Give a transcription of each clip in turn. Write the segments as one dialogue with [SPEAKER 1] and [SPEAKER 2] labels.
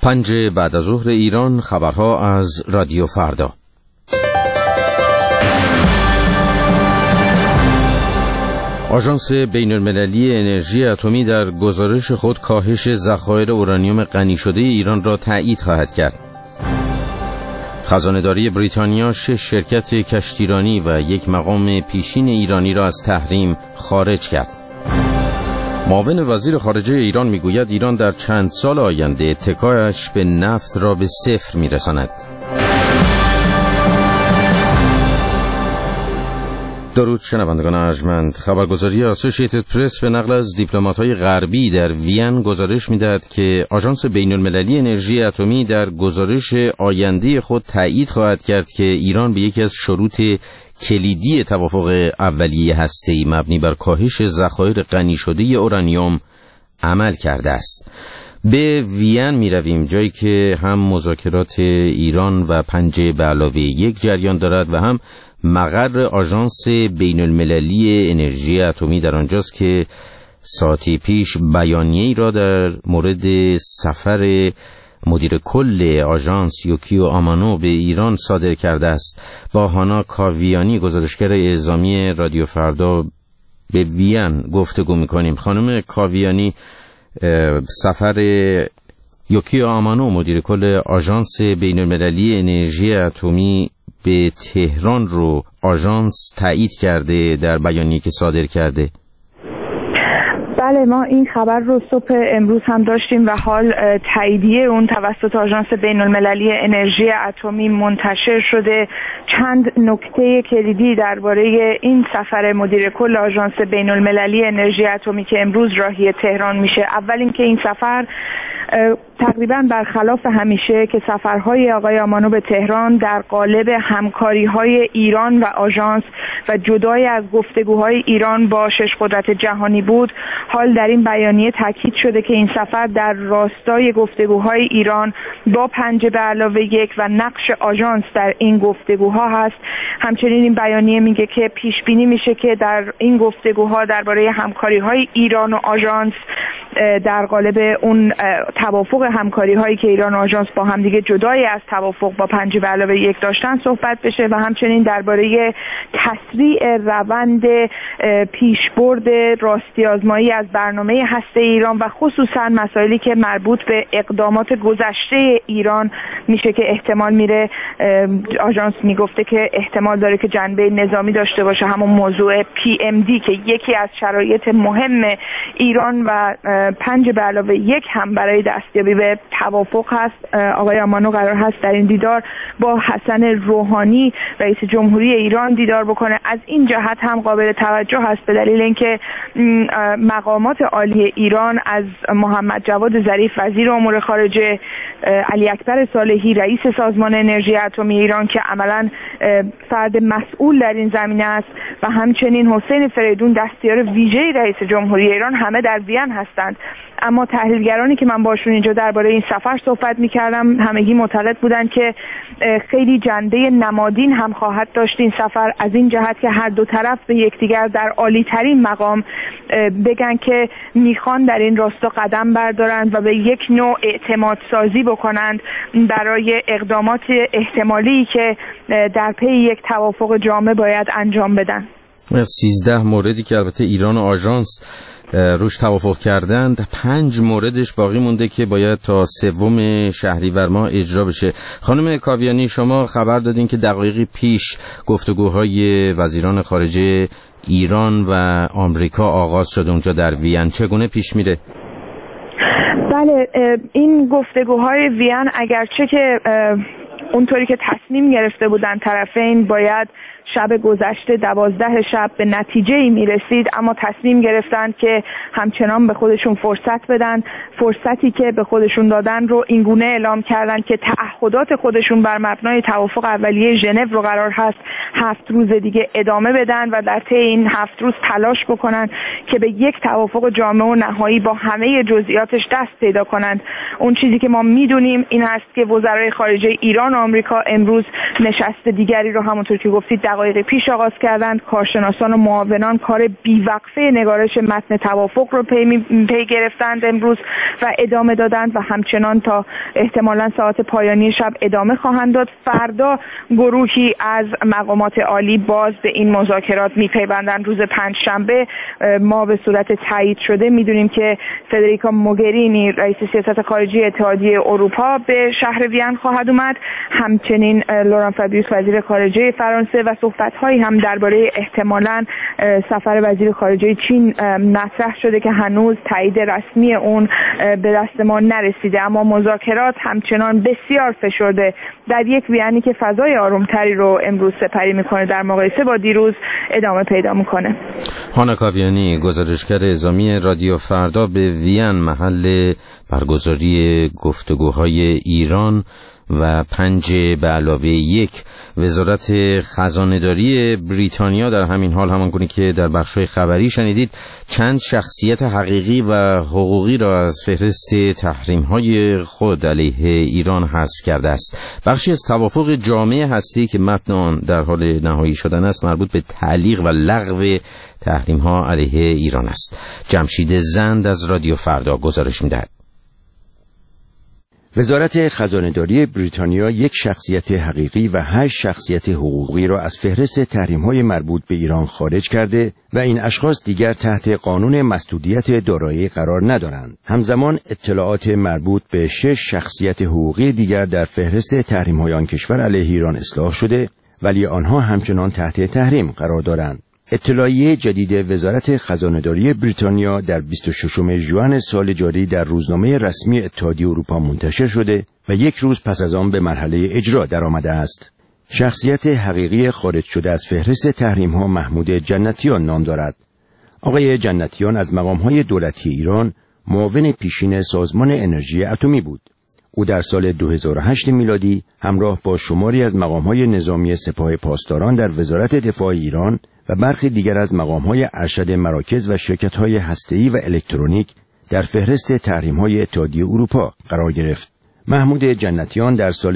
[SPEAKER 1] 5 بعد از ظهر ایران، خبرها از رادیو فردا. آژانس بین‌المللی انرژی اتمی در گزارش خود کاهش ذخایر اورانیوم غنی شده ایران را تایید خواهد کرد. خزانه‌داری بریتانیا 6 شرکت کشتیرانی و 1 مقام پیشین ایرانی را از تحریم خارج کرد. معاون وزیر خارجه ایران میگوید ایران در چند سال آینده اتکایش به نفت را به 0 میرساند. درود شنوندگان ارجمند. خبرگزاری اسوسییتد پرس به نقل از دیپلمات‌های غربی در وین گزارش می‌دهد که آژانس بین‌المللی انرژی اتمی در گزارش آینده خود تایید خواهد کرد که ایران به یکی از شروط کلیدی توافق اولیه هسته‌ای مبنی بر کاهش ذخایر غنی شده اورانیوم عمل کرده است. به وین می رویم، جایی که هم مذاکرات ایران و 5+1 جریان دارد و هم مقر آژانس بین‌المللی انرژی اتمی در آنجاست که ساعتی پیش بیانیه‌ای را در مورد سفر مدیر کل آژانس یوکیو آمانو به ایران صادر کرده است. با هانا کاویانی، گزارشگر اعزامی رادیو فردا، به وین گفتگو می‌کنیم. خانم کاویانی، سفر یوکیو آمانو مدیر کل آژانس بین‌المللی انرژی اتمی به تهران رو آژانس تایید کرده در بیانیه‌ای که صادر کرده.
[SPEAKER 2] بله، ما این خبر رو صبح امروز هم داشتیم و حال تاییدیه اون توسط آژانس بین‌المللی انرژی اتمی منتشر شده. چند نکته کلیدی درباره این سفر مدیر کل آژانس بین‌المللی انرژی اتمی که امروز راهی تهران میشه. اول اینکه این سفر تقریباً برخلاف همیشه که سفرهای آقای آمانو به تهران در قالب همکاری‌های ایران و آژانس و جدای از گفتگوهای ایران با 6 قدرت جهانی بود، حال در این بیانیه تاکید شده که این سفر در راستای گفتگوهای ایران با 5+1 و نقش آژانس در این گفتگوها هست. همچنین این بیانیه میگه که پیش بینی میشه که در این گفتگوها درباره همکاری‌های ایران و آژانس در قالب اون توافق همکاری هایی که ایران و آژانس با هم دیگه جدای از توافق با 5+1 داشتن صحبت بشه و همچنین درباره تسریع روند پیشبرد راستی آزمایی از برنامه هسته ایران و خصوصا مسائلی که مربوط به اقدامات گذشته ایران میشه که احتمال میره، آژانس میگفته که احتمال داره که جنبه نظامی داشته باشه، همون موضوع PMD که یکی از شرایط مهم ایران و 5+1 هم برای دستیابی به توافق هست. آقای آمانو قرار هست در این دیدار با حسن روحانی رئیس جمهوری ایران دیدار بکنه. از این جهت هم قابل توجه هست به دلیل اینکه مقامات عالی ایران از محمد جواد ظریف وزیر امور خارجه، علی اکبر صالحی رئیس سازمان انرژی اتمی ایران که عملاً فرد مسئول در این زمینه است و همچنین حسین فریدون دستیار ویژه رئیس جمهوری ایران همه در وین هستند. اما تحلیلگرانی که من باشون اینجا درباره این سفر صحبت می‌کردم همگی معتقد بودند که خیلی جنبه نمادین هم خواهد داشت این سفر، از این جهت که هر دو طرف به یکدیگر در عالی‌ترین مقام بگن که میخوان در این راستا قدم بردارند و به یک نوع اعتماد سازی بکنند برای اقدامات احتمالی که در پی یک توافق جامع باید انجام بدن.
[SPEAKER 1] 13 موردی که البته ایران و آژانس روش توافق کردند، 5 موردش باقی مونده که باید تا 3 شهریور ماه اجرا بشه. خانم کاویانی، شما خبر دادین که دقایقی پیش گفتگوهای وزیران خارجه ایران و آمریکا آغاز شد اونجا در وین. چگونه پیش میره؟
[SPEAKER 2] بله، این گفتگوهای وین اگرچه که اونطوری که تصمیم گرفته بودن طرفین باید شب گذشته 12 شب به نتیجه‌ای میرسید، اما تصمیم گرفتن که همچنان به خودشون فرصت بدن. فرصتی که به خودشون دادن رو اینگونه اعلام کردن که تعهدات خودشون بر مبنای توافق اولیه ژنو رو قرار هست 7 روز دیگه ادامه بدن و در طی این 7 روز تلاش بکنن که به یک توافق جامع و نهایی با همه جزئیاتش دست پیدا کنند. اون چیزی که ما میدونیم این هست که وزرای خارجه ایران و آمریکا امروز نشست دیگری رو همونطور که گفتید دقایق پیش آغاز کردند. کارشناسان و معاونان کار بیوقفه نگارش متن توافق رو پی گرفتند امروز و ادامه دادند و همچنان تا احتمالاً ساعت پایانی شب ادامه خواهند داد. فردا گروهی از مقامات عالی باز به این مذاکرات میپیوندند. روز پنجشنبه ما به صورت تایید شده میدونیم که فدریکا موگرینی رئیس سیاست خارجی اتحادیه اروپا به شهر وین خواهد اومد، همچنین لوران فابیوس وزیر خارجه فرانسه و صحبت‌هایی هم درباره احتمالاً سفر وزیر خارجه چین مطرح شده که هنوز تایید رسمی اون به دست ما نرسیده، اما مذاکرات همچنان بسیار فشرده در یک وینی که فضای آرومتری رو امروز سپری میکنه در مقایسه با دیروز ادامه پیدا میکنه.
[SPEAKER 1] هانا کاویانی گزارشگر اعزامی رادیو فردا به وین محل برگزاری گفتگوهای ایران و 5+1 وزارت خزانه‌داری بریتانیا در همین حال همانگونه که در بخش‌های خبری شنیدید چند شخصیت حقیقی و حقوقی را از فهرست تحریم‌های خود علیه ایران حذف کرده است. بخشی از توافق جامع هسته‌ای که متن آن در حال نهایی شدن است مربوط به تعلیق و لغو تحریم‌ها علیه ایران است. جمشید زند از رادیو فردا گزارش می‌دهد.
[SPEAKER 3] وزارت خزانه‌داری بریتانیا یک شخصیت حقیقی و 8 شخصیت حقوقی را از فهرست تحریم‌های مربوط به ایران خارج کرده و این اشخاص دیگر تحت قانون مسدودیت دارایی قرار ندارند. همزمان اطلاعات مربوط به 6 شخصیت حقوقی دیگر در فهرست تحریم‌های آن کشور علیه ایران اصلاح شده ولی آنها همچنان تحت تحریم قرار دارند. اطلاعیه جدید وزارت خزانه‌داری بریتانیا در 26 ژوئن سال جاری در روزنامه رسمی اتحادیه اروپا منتشر شده و یک روز پس از آن به مرحله اجرا درآمده است. شخصیت حقیقی خارج شده از فهرست تحریم‌ها محمود جنتیان نام دارد. آقای جنتیان از مقام‌های دولتی ایران معاون پیشین سازمان انرژی اتمی بود. او در سال 2008 میلادی همراه با شماری از مقام‌های نظامی سپاه پاسداران در وزارت دفاع ایران و برخی دیگر از مقام‌های ارشد مراکز و شرکت‌های هسته‌ای و الکترونیک در فهرست تحریم‌های اتحادیه اروپا قرار گرفت. محمود جنتیان در سال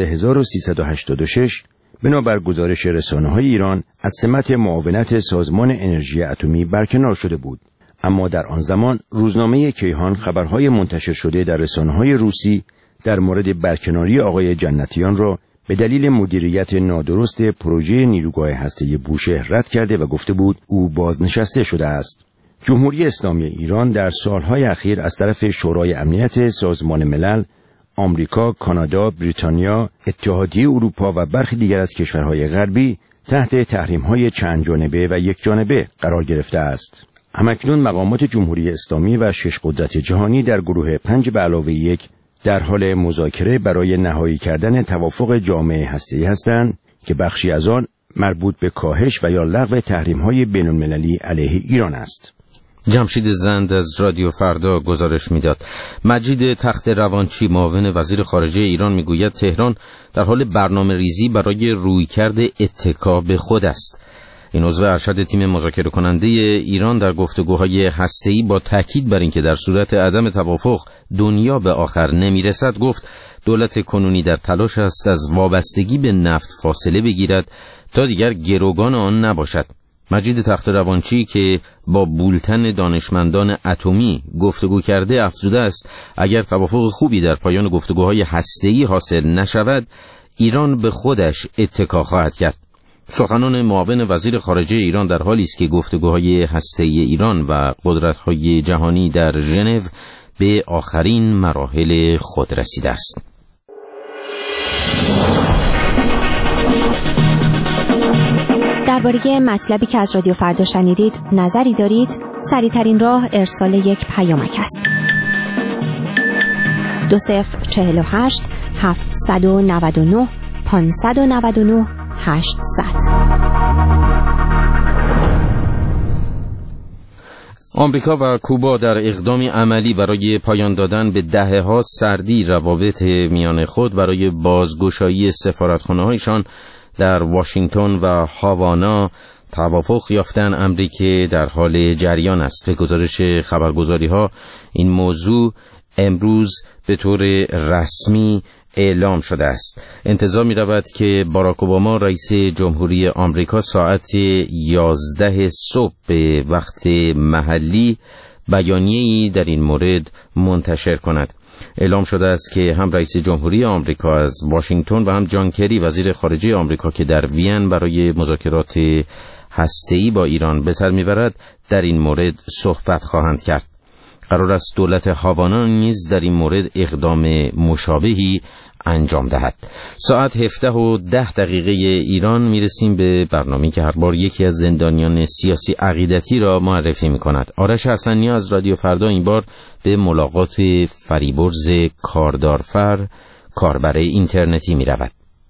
[SPEAKER 3] 1386 بنابر گزارش رسانه‌های ایران از سمت معاونت سازمان انرژی اتمی برکنار شده بود، اما در آن زمان روزنامه کیهان خبرهای منتشر شده در رسانه‌های روسی در مورد برکناری آقای جنتیان را به دلیل مدیریت نادرست پروژه نیروگاه هسته‌ای بوشهر رد کرده و گفته بود او بازنشسته شده است. جمهوری اسلامی ایران در سالهای اخیر از طرف شورای امنیت سازمان ملل، آمریکا، کانادا، بریتانیا، اتحادیه اروپا و برخی دیگر از کشورهای غربی تحت تحریم‌های چند جانبه و یک جانبه قرار گرفته است. همکنون مقامات جمهوری اسلامی و 6 قدرت جهانی در گروه 5+1 در حال مذاکره برای نهایی کردن توافق جامع هسته‌ای هستند که بخشی از آن مربوط به کاهش و یا لغو تحریم‌های بین‌المللی علیه ایران است.
[SPEAKER 1] جمشید زند از رادیو فردا گزارش میداد. مجید تخت روانچی معاون وزیر خارجه ایران میگوید تهران در حال برنامه‌ریزی برای رویکرد اتکا به خود است. این عضو ارشد تیم مذاکره کننده ایران در گفتگوهای هسته‌ای با تاکید بر اینکه در صورت عدم توافق دنیا به آخر نمیرسد گفت دولت کنونی در تلاش است از وابستگی به نفت فاصله بگیرد تا دیگر گروگان آن نباشد. مجید تخت روانچی که با بولتن دانشمندان اتمی گفتگو کرده افزوده است اگر توافق خوبی در پایان گفتگوهای هسته‌ای حاصل نشود ایران به خودش اتکا خواهد کرد. سخنان معاون وزیر خارجه ایران در حالی است که گفتگوهای هسته‌ای ایران و قدرت‌های جهانی در ژنو به آخرین مراحل خود رسیده است.
[SPEAKER 4] درباره مطلبی که از رادیو فردا شنیدید نظری دارید؟ سریع‌ترین راه ارسال یک پیامک است. 2048 799 599 800.
[SPEAKER 1] آمریکا و کوبا در اقدامی عملی برای پایان دادن به دهه‌ها سردی روابط میان خود برای بازگشایی سفارتخانه‌هایشان در واشنگتن و هاوانا توافق یافتن، امری که در حال جریان است. به گزارش خبرگزاری‌ها این موضوع امروز به طور رسمی اعلام شده است. انتظار می رود که باراک اوباما رئیس جمهوری آمریکا ساعت 11 صبح به وقت محلی بیانیه‌ای در این مورد منتشر کند. اعلام شده است که هم رئیس جمهوری آمریکا از واشنگتن و هم جان کری وزیر خارجه آمریکا که در وین برای مذاکرات هسته‌ای با ایران به سر میبرد در این مورد صحبت خواهند کرد. قرار است دولت هاوانا نیز در این مورد اقدام مشابهی انجام دهد. ساعت 17:10 ایران میرسیم به برنامه‌ای که هر بار یکی از زندانیان سیاسی عقیدتی را معرفی می‌کند. آرش حسنی از رادیو فردا این بار به ملاقات فریبرز کاردارفر، کاربر اینترنتی می‌رود.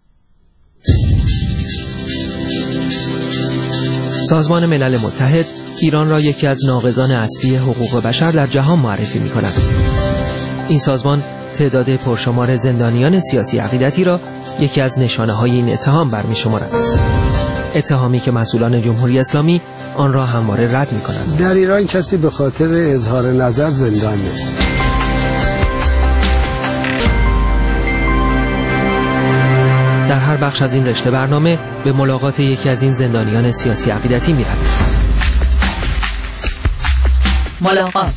[SPEAKER 5] سازمان ملل متحد ایران را یکی از ناقضان اصلی حقوق بشر در جهان معرفی می‌کند. این سازمان تعداد پرشمار زندانیان سیاسی عقیدتی را یکی از نشانه‌های این اتهام برمی‌شمارد. اتهامی که مسئولان جمهوری اسلامی آن را همواره رد می‌کنند.
[SPEAKER 6] در ایران کسی به خاطر اظهار نظر زندان نیست.
[SPEAKER 5] در هر بخش از این رشته برنامه به ملاقات یکی از این زندانیان سیاسی عقیدتی می‌رویم.
[SPEAKER 7] ملاقات.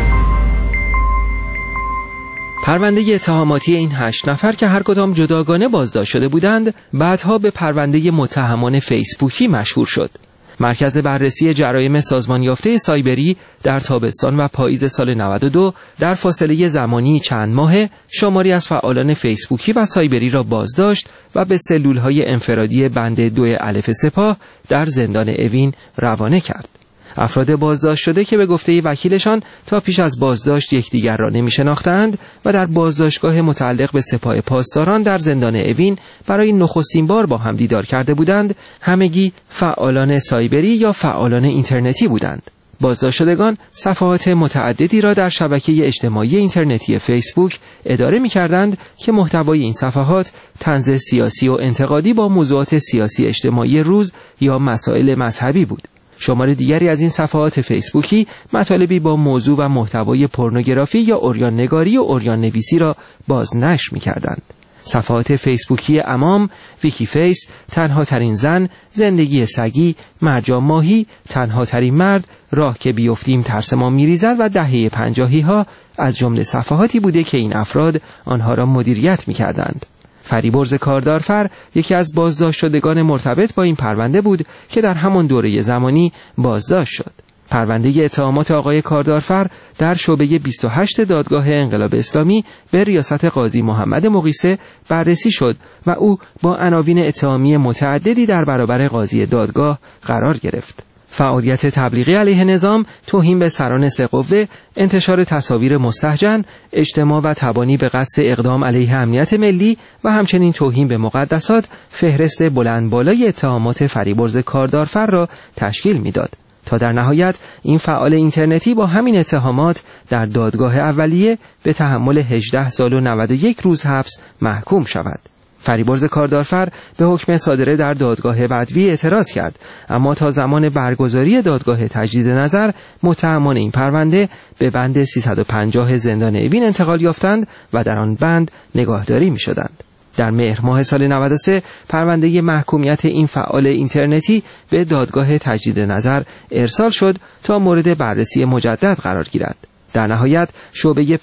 [SPEAKER 5] پرونده اتهاماتی این 8 نفر که هر کدام جداگانه بازداشت شده بودند، بعدها به پرونده متهمان فیسبوکی مشهور شد. مرکز بررسی جرایم سازمان یافته سایبری در تابستان و پاییز سال 92 در فاصله زمانی چند ماه شماری از فعالان فیسبوکی و سایبری را بازداشت و به سلول‌های انفرادی بند 2 الف سپاه در زندان اوین روانه کرد. افراد بازداشت شده که به گفته وکیلشان تا پیش از بازداشت یکدیگر را نمی‌شناختند و در بازداشتگاه متعلق به سپاه پاسداران در زندان اوین برای نخستین بار با هم دیدار کرده بودند، همگی فعالان سایبری یا فعالان اینترنتی بودند. بازداشت شدگان صفحات متعددی را در شبکه اجتماعی اینترنتی فیسبوک اداره می‌کردند که محتوای این صفحات طنز سیاسی و انتقادی با موضوعات سیاسی اجتماعی روز یا مسائل مذهبی بود. شمار دیگری از این صفحات فیسبوکی مطالبی با موضوع و محتوای پورنوگرافی یا عریان نگاری و عریان نویسی را بازنشر می‌کردند. صفحات فیسبوکی امام، ویکی فیس، تنها ترین زن، زندگی سگی، مرجان ماهی، تنها ترین مرد، راه که بیفتیم ترس ما می‌ریزد و دهه 50 ها از جمله صفحاتی بوده که این افراد آنها را مدیریت می‌کردند. فریبرز کاردارفر یکی از بازداشت شدگان مرتبط با این پرونده بود که در همان دوره زمانی بازداشت شد. پرونده اتهامات آقای کاردارفر در شعبه 28 دادگاه انقلاب اسلامی به ریاست قاضی محمد مقیسه بررسی شد و او با عناوین اتهامی متعددی در برابر قاضی دادگاه قرار گرفت. فعالیت تبلیغی علیه نظام، توهین به سران سه قوه، انتشار تصاویر مستهجن، اجتماع و تبانی به قصد اقدام علیه امنیت ملی و همچنین توهین به مقدسات فهرست بلند بالای اتهامات فریبرز کاردارفر را تشکیل میداد تا در نهایت این فعال اینترنتی با همین اتهامات در دادگاه اولیه به تحمل 18 سال و 91 روز حبس محکوم شود. فریبرز کاردارفر به حکم صادره در دادگاه بدوی اعتراض کرد، اما تا زمان برگزاری دادگاه تجدید نظر متهمان این پرونده به بند 350 زندان اوین انتقال یافتند و در آن بند نگاهداری می شدند. در مهر ماه سال 93 پرونده محکومیت این فعال اینترنتی به دادگاه تجدید نظر ارسال شد تا مورد بررسی مجدد قرار گیرد. در نهایت شعبه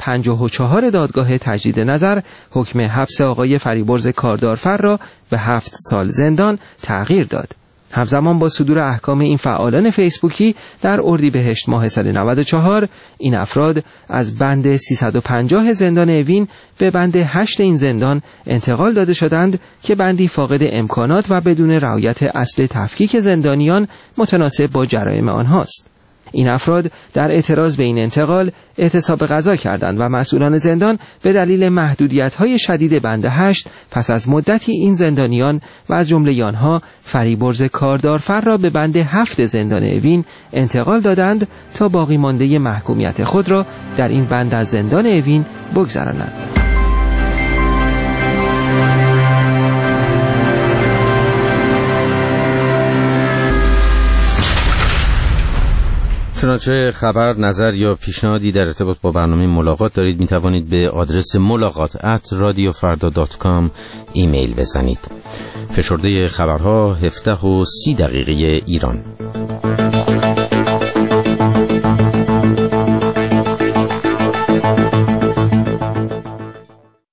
[SPEAKER 5] 54 دادگاه تجدید نظر حکم حبس آقای فریبرز کاردارفر را به 7 سال زندان تغییر داد. همزمان با صدور احکام این فعالان فیسبوکی در اردیبهشت ماه سال 94 این افراد از بند 350 زندان اوین به بند 8 این زندان انتقال داده شدند که بندی فاقد امکانات و بدون رعایت اصل تفکیک زندانیان متناسب با جرایم آنهاست. این افراد در اعتراض به این انتقال اعتصاب غذا کردند و مسئولان زندان به دلیل محدودیت‌های شدید بند 8 پس از مدتی این زندانیان و از جمله آنها فریبرز کاردارفر را به بند 7 زندان اوین انتقال دادند تا باقی مانده محکومیت خود را در این بند از زندان اوین بگذرانند.
[SPEAKER 1] چنانچه خبر، نظر یا پیشنهادی در ارتباط با برنامه ملاقات دارید، می توانید به آدرس ملاقات@radiofarda.com ایمیل بزنید. فشرده خبرها 17:30 ایران.